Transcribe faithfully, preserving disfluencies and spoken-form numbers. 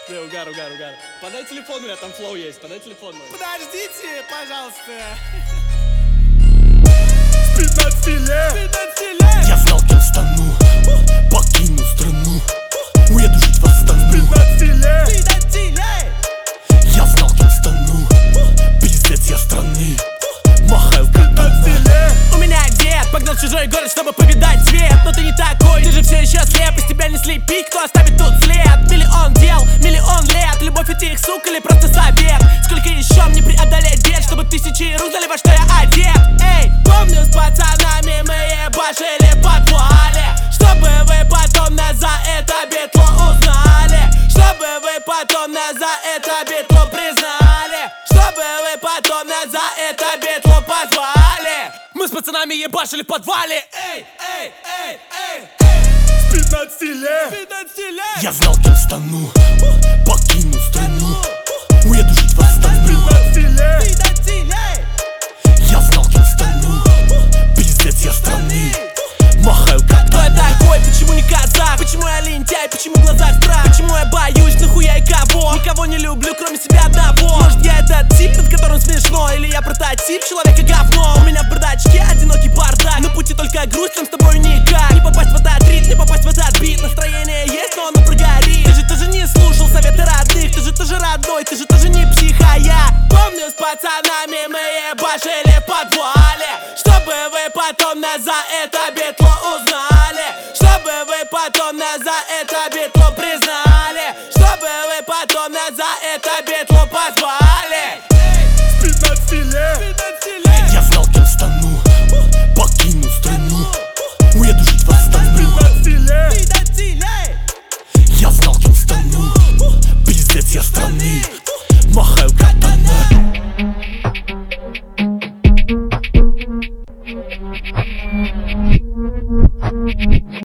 Да, угар, угар, угар. Подай телефон, у меня там флоу есть, подай телефон мой. Подождите, пожалуйста. пятнадцать лет! пятнадцать лет! Я знал, кем стану, покину страну, уеду жить в Астану. пятнадцать лет! пятнадцать лет! Я знал, кем стану, пиздец я страны, махаю катана. У меня дед погнал в чужой город, чтобы повидать свет. Но ты не такой, ты же все еще слеп. Из тебя не слепить, кто оставит тут след. Миллион дел, миллион лет. Любовь от их сук или просто совет? Сколько еще мне преодолеть бед, чтобы тысячи рук знали, во что я одет? Эй, помню, с пацанами мы ебашили в подвале, чтобы вы потом нас за это битло узнали, чтобы вы потом нас за это битло признали, чтобы вы потом нас за это битло позвали. Мы с пацанами ебашили в подвале. Эй, эй, эй, эй, эй. пятнадцать лет! пятнадцать лет! Я знал, кем стану, покину страну, уеду жить в Астану. пятнадцать лет! пятнадцать лет! Я знал, кем стану, пиздец я страны, махаю Кто я катана. такой? Почему не казах? Почему я лентяй? Почему в глазах страх? Почему я боюсь? Нахуя и кого? Никого не люблю, кроме себя одного. Может, я этот тип, над которым смешно? Или я прототип человека говно? У меня в бардачке одинокий бардак, на пути только грусть, нам с тобой никак. Не попасть в этот ритм, не попасть в этот бит. Настроение есть, но оно прогорит. Ты же тоже не слушал советы родных. Ты же тоже родной, ты же тоже не псих, а я помню, с пацанами мы ебашили в подвале, чтобы вы потом нас за это битло узнали, чтобы вы потом нас за это битло признали, чтобы вы потом нас за это битло позвали. пятнадцать лет! пятнадцать лет! Я знал, кем стану, покину страну, уеду жить в Астану. пятнадцать лет! пятнадцать лет! Я знал, кем стану, пиздец я страны, махаю катана.